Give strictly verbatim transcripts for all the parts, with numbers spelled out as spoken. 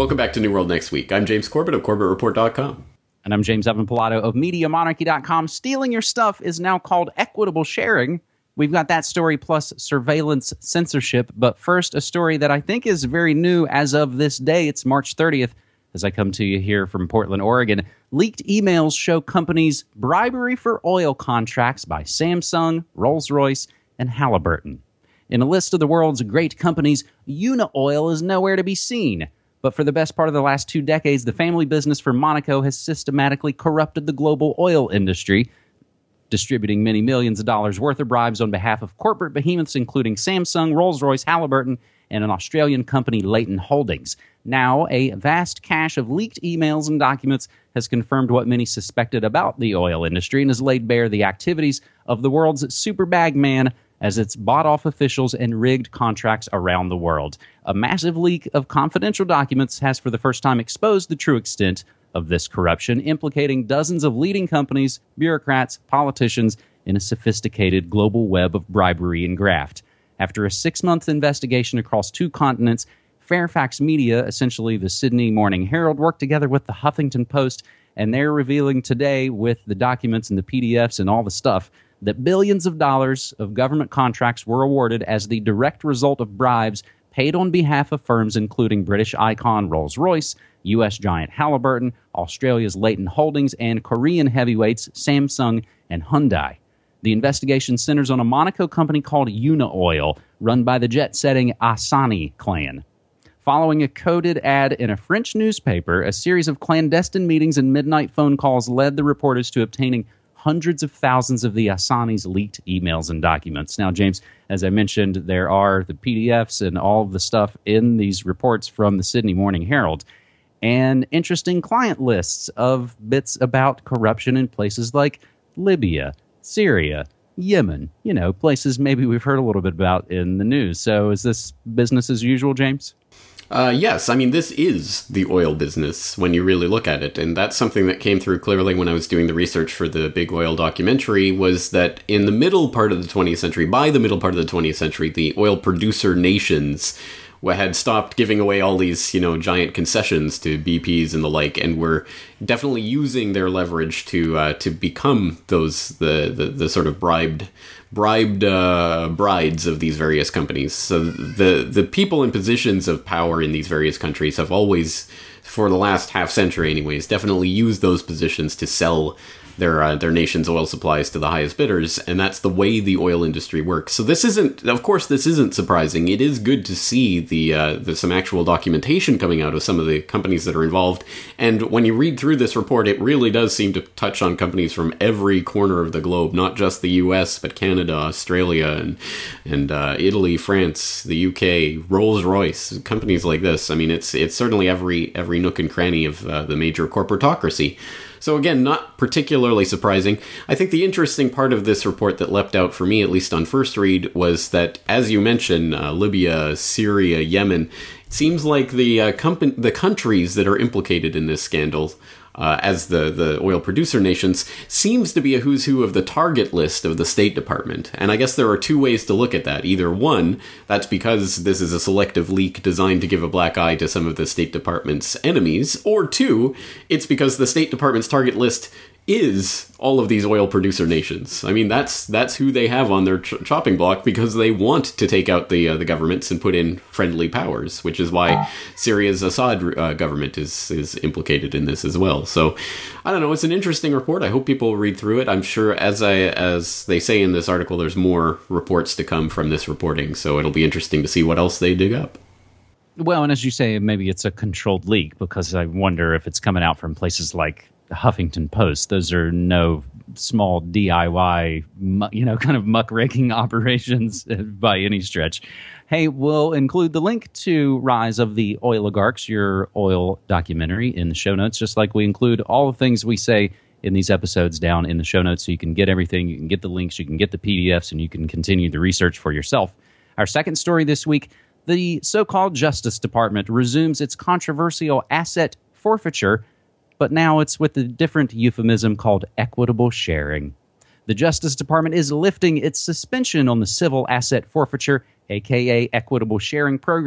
Welcome back to New World Next Week. I'm James Corbett of Corbett Report dot com. And I'm James Evan Pilato of Media Monarchy dot com. Stealing your stuff is now called equitable sharing. We've got that story plus surveillance censorship. But first, a story that I think is very new as of this day. It's March thirtieth, as I come to you here from Portland, Oregon. Leaked emails show companies' bribery for oil contracts by Samsung, Rolls-Royce, and Halliburton. In a list of the world's great companies, Unaoil is nowhere to be seen. But for the best part of the last two decades, the family business from Monaco has systematically corrupted the global oil industry, distributing many millions of dollars worth of bribes on behalf of corporate behemoths, including Samsung, Rolls-Royce, Halliburton, and an Australian company, Leighton Holdings. Now, a vast cache of leaked emails and documents has confirmed what many suspected about the oil industry and has laid bare the activities of the world's superbag man as it's bought off officials and rigged contracts around the world. A massive leak of confidential documents has for the first time exposed the true extent of this corruption, implicating dozens of leading companies, bureaucrats, politicians in a sophisticated global web of bribery and graft. After a six-month investigation across two continents, Fairfax Media, essentially the Sydney Morning Herald, worked together with the Huffington Post, and they're revealing today with the documents and the P D Fs and all the stuff that billions of dollars of government contracts were awarded as the direct result of bribes paid on behalf of firms including British icon Rolls-Royce, U S giant Halliburton, Australia's Leighton Holdings, and Korean heavyweights Samsung and Hyundai. The investigation centers on a Monaco company called Unaoil, run by the jet-setting Asani clan. Following a coded ad in a French newspaper, a series of clandestine meetings and midnight phone calls led the reporters to obtaining hundreds of thousands of the Asani's leaked emails and documents. Now, James, as I mentioned, there are the P D Fs and all of the stuff in these reports from the Sydney Morning Herald, and interesting client lists of bits about corruption in places like Libya, Syria, Yemen, you know, places maybe we've heard a little bit about in the news. So is this business as usual, James? Uh, yes, I mean, this is the oil business when you really look at it. And that's something that came through clearly when I was doing the research for the Big Oil documentary, was that in the middle part of the twentieth century, by the middle part of the twentieth century, the oil producer nations had stopped giving away all these, you know, giant concessions to B Ps and the like, and were definitely using their leverage to uh, to become those the, the the sort of bribed bribed uh, brides of these various companies. So the the people in positions of power in these various countries have always, for the last half century anyways, definitely used those positions to sell their uh, their nation's oil supplies to the highest bidders, and that's the way the oil industry works. So this isn't, of course, this isn't surprising. It is good to see the, uh, the some actual documentation coming out of some of the companies that are involved. And when you read through this report, it really does seem to touch on companies from every corner of the globe, not just the U S, but Canada, Australia, and and uh, Italy, France, the U K, Rolls-Royce, companies like this. I mean, it's it's certainly every every nook and cranny of uh, the major corporatocracy. So again, not particularly surprising. I think the interesting part of this report that leapt out for me, at least on first read, was that, as you mentioned, uh, Libya, Syria, Yemen, it seems like the uh, comp- the countries that are implicated in this scandal, uh, as the, the oil producer nations, seems to be a who's who of the target list of the State Department. And I guess there are two ways to look at that. Either one, that's because this is a selective leak designed to give a black eye to some of the State Department's enemies, or two, it's because the State Department's target list is all of these oil producer nations. I mean, that's that's who they have on their ch- chopping block, because they want to take out the uh, the governments and put in friendly powers, which is why Syria's Assad uh, government is is implicated in this as well. So, I don't know. It's an interesting report. I hope people read through it. I'm sure, as I as they say in this article, there's more reports to come from this reporting. So it'll be interesting to see what else they dig up. Well, and as you say, maybe it's a controlled leak, because I wonder if it's coming out from places like the Huffington Post. Those are no small D I Y, you know, kind of muckraking operations by any stretch. Hey, we'll include the link to Rise of the Oligarchs, your oil documentary, in the show notes, just like we include all the things we say in these episodes down in the show notes, so you can get everything, you can get the links, you can get the P D Fs, and you can continue the research for yourself. Our second story this week, the so-called Justice Department resumes its controversial asset forfeiture, but now it's with a different euphemism called equitable sharing. The Justice Department is lifting its suspension on the civil asset forfeiture, aka equitable sharing program,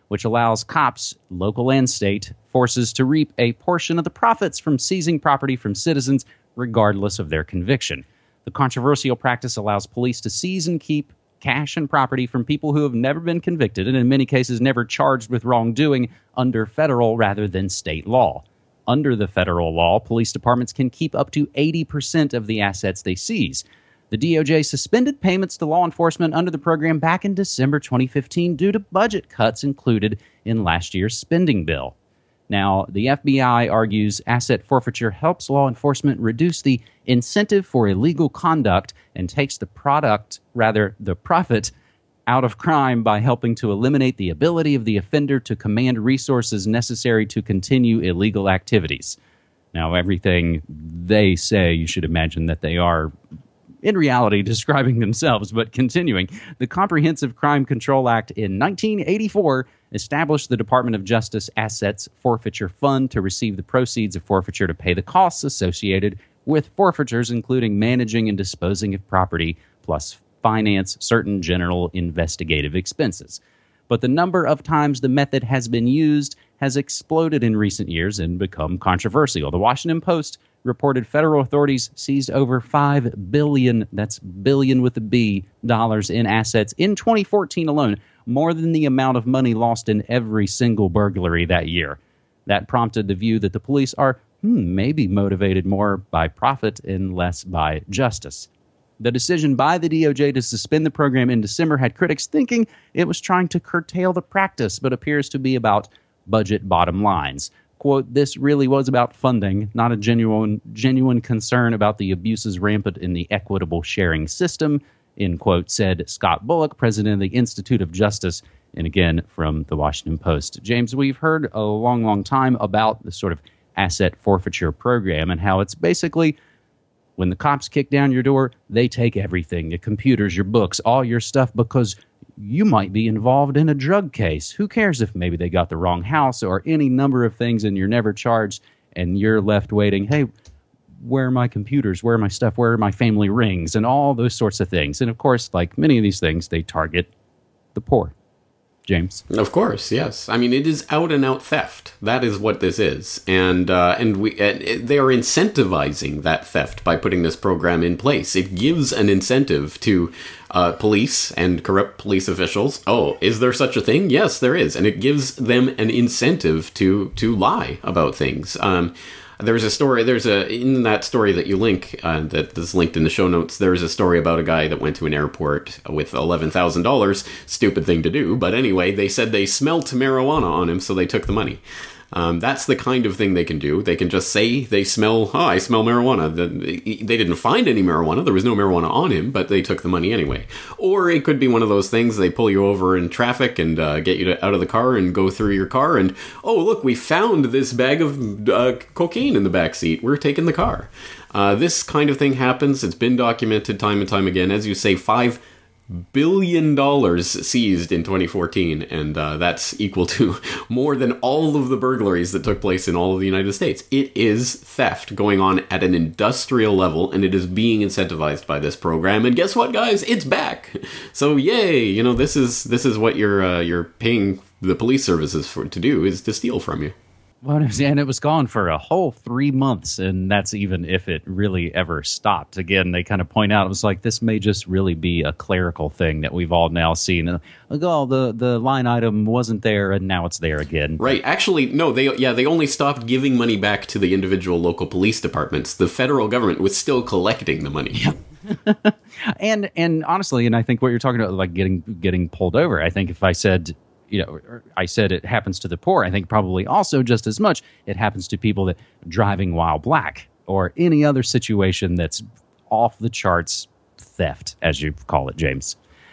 which allows cops, local and state, forces to reap a portion of the profits from seizing property from citizens, regardless of their conviction. The controversial practice allows police to seize and keep cash and property from people who have never been convicted and in many cases never charged with wrongdoing under federal rather than state law. Under the federal law, police departments can keep up to eighty percent of the assets they seize. The D O J suspended payments to law enforcement under the program back in December twenty fifteen due to budget cuts included in last year's spending bill. Now, the F B I argues asset forfeiture helps law enforcement reduce the incentive for illegal conduct and takes the product, rather the profit, out of crime by helping to eliminate the ability of the offender to command resources necessary to continue illegal activities. Now, everything they say, you should imagine that they are, in reality, describing themselves, but continuing. The Comprehensive Crime Control Act in nineteen eighty-four established the Department of Justice Assets Forfeiture Fund to receive the proceeds of forfeiture to pay the costs associated with forfeitures, including managing and disposing of property, plus finance certain general investigative expenses. But the number of times the method has been used has exploded in recent years and become controversial. The Washington Post reported federal authorities seized over five billion, that's billion with a B, dollars in assets in twenty fourteen alone, more than the amount of money lost in every single burglary that year. That prompted the view that the police are hmm, maybe motivated more by profit and less by justice. The decision by the D O J to suspend the program in December had critics thinking it was trying to curtail the practice, but appears to be about budget bottom lines. Quote, this really was about funding, not a genuine genuine concern about the abuses rampant in the equitable sharing system, end quote, said Scott Bullock, president of the Institute of Justice, and again from the Washington Post. James, we've heard a long, long time about the sort of asset forfeiture program and how it's basically when the cops kick down your door, they take everything, your computers, your books, all your stuff, because you might be involved in a drug case. Who cares if maybe they got the wrong house or any number of things and you're never charged and you're left waiting, hey, where are my computers? Where are my stuff? Where are my family rings? And all those sorts of things. And of course, like many of these things, they target the poor. James? Of course, yes. I mean, it is out and out theft. That is what this is, and uh, and we uh, they are incentivizing that theft by putting this program in place. It gives an incentive to uh, police and corrupt police officials. Oh, is there such a thing? Yes, there is, and it gives them an incentive to to lie about things. Um, There's a story, there's a, in that story that you link, uh, that is linked in the show notes, there's a story about a guy that went to an airport with eleven thousand dollars. Stupid thing to do, but anyway, they said they smelt marijuana on him, so they took the money. Um, that's the kind of thing they can do. They can just say they smell, oh, I smell marijuana. They didn't find any marijuana. There was no marijuana on him, but they took the money anyway. Or it could be one of those things, they pull you over in traffic and uh, get you to, out of the car and go through your car and, oh, look, we found this bag of uh, cocaine in the back seat. We're taking the car. Uh, this kind of thing happens. It's been documented time and time again. As you say, five billion dollars seized in twenty fourteen, and uh, that's equal to more than all of the burglaries that took place in all of the United States. It is theft going on at an industrial level, and it is being incentivized by this program. And guess what, guys? It's back. So yay! You know, this is this is what you're uh, you're paying the police services for to do, is to steal from you. Well, and it was gone for a whole three months, and that's even if it really ever stopped. Again, they kind of point out, it was like, this may just really be a clerical thing that we've all now seen. Like, oh, the, the line item wasn't there, and now it's there again. Right. Actually, no, they yeah, they only stopped giving money back to the individual local police departments. The federal government was still collecting the money. Yeah. and and honestly, and I think what you're talking about, like getting getting pulled over, I think if I said... you know, I said it happens to the poor. I think probably also just as much it happens to people that driving while black or any other situation that's off the charts theft, as you call it, James.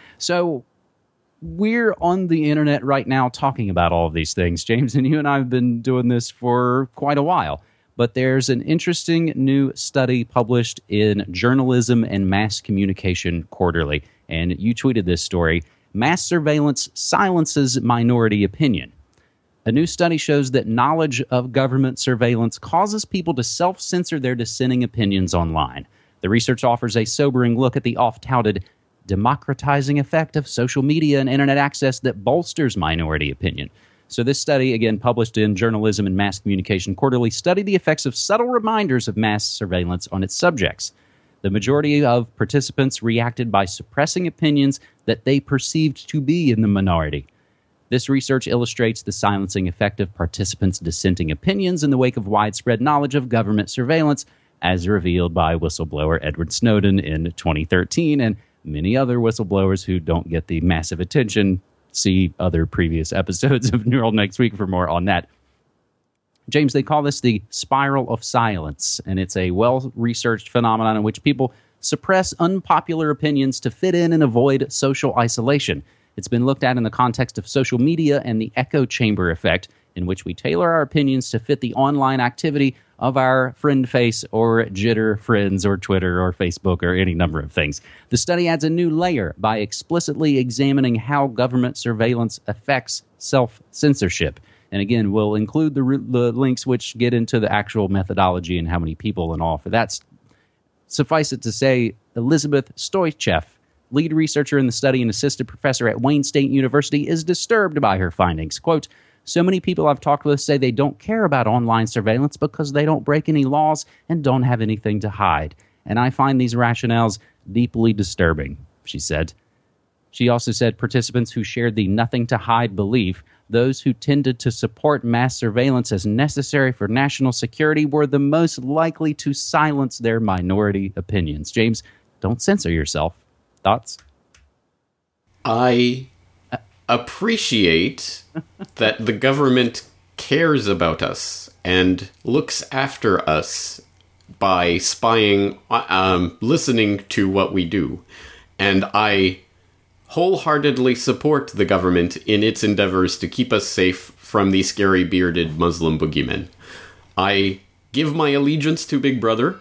So we're on the internet right now talking about all of these things, James, and you and I have been doing this for quite a while. But there's an interesting new study published in Journalism and Mass Communication Quarterly, and you tweeted this story. Mass surveillance silences minority opinion. A new study shows that knowledge of government surveillance causes people to self-censor their dissenting opinions online. The research offers a sobering look at the oft-touted democratizing effect of social media and internet access that bolsters minority opinion. So this study, again, published in Journalism and Mass Communication Quarterly, studied the effects of subtle reminders of mass surveillance on its subjects. The majority of participants reacted by suppressing opinions that they perceived to be in the minority. This research illustrates the silencing effect of participants' dissenting opinions in the wake of widespread knowledge of government surveillance, as revealed by whistleblower Edward Snowden in twenty thirteen, and many other whistleblowers who don't get the massive attention. See other previous episodes of New World Next Week for more on that. James, they call this the spiral of silence, and it's a well-researched phenomenon in which people suppress unpopular opinions to fit in and avoid social isolation. It's been looked at in the context of social media and the echo chamber effect, in which we tailor our opinions to fit the online activity of our friend face or jitter friends or Twitter or Facebook or any number of things. The study adds a new layer by explicitly examining how government surveillance affects self-censorship. And again, we'll include the, the links which get into the actual methodology and how many people and all for that. Suffice it to say, Elizabeth Stoichev, lead researcher in the study and assistant professor at Wayne State University, is disturbed by her findings. Quote, "So many people I've talked with say they don't care about online surveillance because they don't break any laws and don't have anything to hide. And I find these rationales deeply disturbing," she said. She also said participants who shared the nothing to hide belief, those who tended to support mass surveillance as necessary for national security, were the most likely to silence their minority opinions. James, don't censor yourself. Thoughts? I appreciate that the government cares about us and looks after us by spying, um, listening to what we do. And I wholeheartedly support the government in its endeavors to keep us safe from the scary bearded Muslim boogeymen. I give my allegiance to Big Brother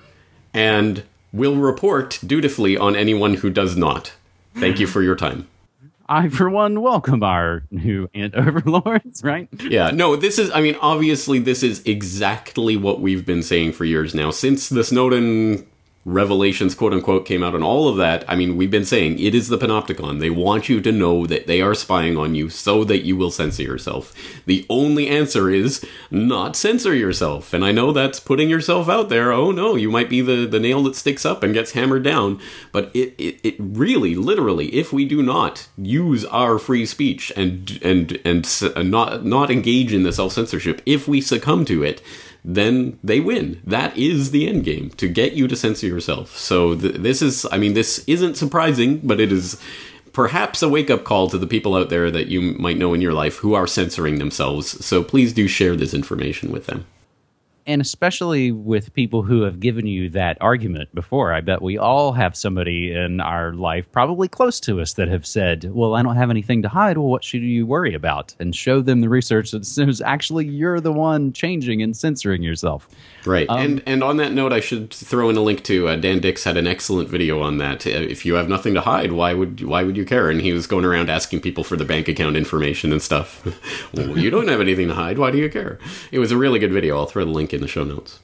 and will report dutifully on anyone who does not. Thank you for your time. I, for one, welcome our new ant overlords, right? Yeah, no, this is, I mean, obviously this is exactly what we've been saying for years now. Since the Snowden revelations, quote unquote, came out and all of that, I mean, we've been saying it is the panopticon. They want you to know that they are spying on you so that you will censor yourself. The only answer is not censor yourself. And I know that's putting yourself out there. Oh no, you might be the, the nail that sticks up and gets hammered down. But it, it, it really, literally, if we do not use our free speech and and and not not engage in the self-censorship, if we succumb to it, then they win. That is the end game, to get you to censor yourself. So th- this is, I mean, this isn't surprising, but it is perhaps a wake-up call to the people out there that you might know in your life who are censoring themselves. So please do share this information with them. And especially with people who have given you that argument before. I bet we all have somebody in our life, probably close to us, that have said, well, I don't have anything to hide. Well, what should you worry about? And show them the research that says actually you're the one changing and censoring yourself. Right. Um, and and on that note, I should throw in a link to uh, Dan Dix had an excellent video on that. Uh, if you have nothing to hide, why would why would you care? And he was going around asking people for the bank account information and stuff. Well, you don't have anything to hide. Why do you care? It was a really good video. I'll throw the link in the show notes.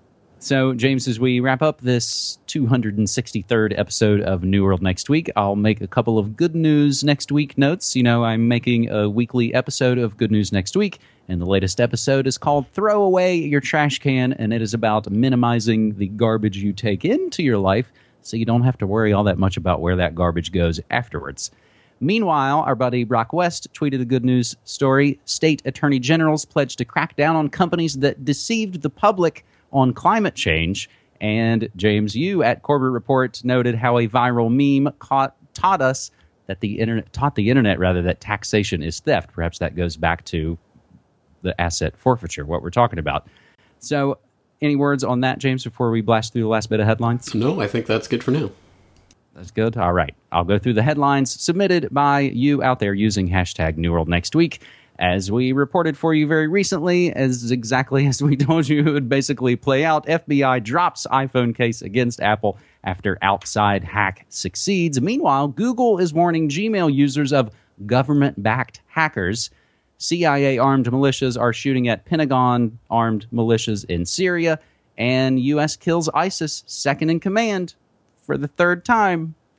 So, James, as we wrap up this two hundred sixty-third episode of New World Next Week, I'll make a couple of good news next week notes. You know, I'm making a weekly episode of Good News Next Week, and the latest episode is called Throw Away Your Trash Can, and it is about minimizing the garbage you take into your life so you don't have to worry all that much about where that garbage goes afterwards. Meanwhile, our buddy Brock West tweeted a good news story. State attorney generals pledged to crack down on companies that deceived the public on climate change. And James, you at Corbett Report noted how a viral meme caught, taught us that the internet taught the internet rather that taxation is theft. Perhaps that goes back to the asset forfeiture, what we're talking about. So, any words on that, James, before we blast through the last bit of headlines? No, I think that's good for now. That's good. All right. I'll go through the headlines submitted by you out there using hashtag New World Next Week. As we reported for you very recently, as exactly as we told you it would basically play out, F B I drops iPhone case against Apple after outside hack succeeds. Meanwhile, Google is warning Gmail users of government-backed hackers. C I A-armed militias are shooting at Pentagon-armed militias in Syria. And U S kills ISIS second in command for the third time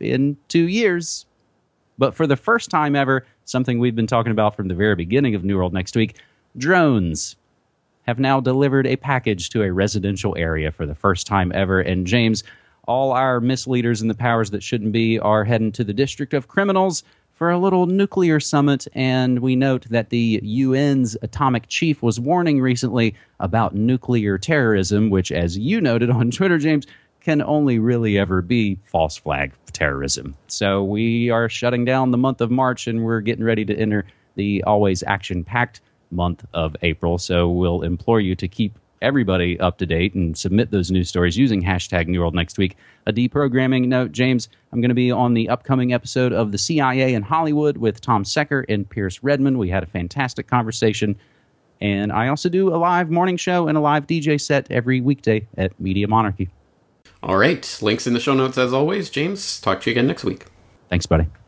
in two years. But for the first time ever, something we've been talking about from the very beginning of New World Next Week, drones have now delivered a package to a residential area for the first time ever. And James, all our misleaders and the powers that shouldn't be are heading to the District of Criminals for a little nuclear summit. And we note that the U N's atomic chief was warning recently about nuclear terrorism, which, as you noted on Twitter, James, can only really ever be false flag terrorism. So we are shutting down the month of March, and we're getting ready to enter the always action-packed month of April. So we'll implore you to keep everybody up to date and submit those news stories using hashtag New World Next Week. A deprogramming note, James, I'm going to be on the upcoming episode of the C I A in Hollywood with Tom Secker and Pierce Redmond. We had a fantastic conversation. And I also do a live morning show and a live D J set every weekday at Media Monarchy. All right. Links in the show notes as always. James, talk to you again next week. Thanks, buddy.